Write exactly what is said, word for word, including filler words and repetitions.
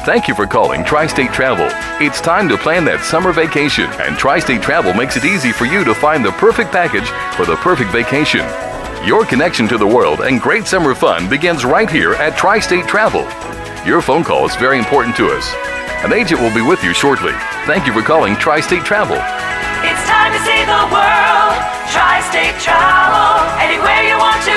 Thank you for calling Tri-State Travel. It's time to plan that summer vacation, and Tri-State Travel makes it easy for you to find the perfect package for the perfect vacation. Your connection to the world and great summer fun begins right here at Tri-State Travel. Your phone call is very important to us. An agent will be with you shortly. Thank you for calling Tri-State Travel. It's time to see the world. Tri-State Travel. Anywhere you want to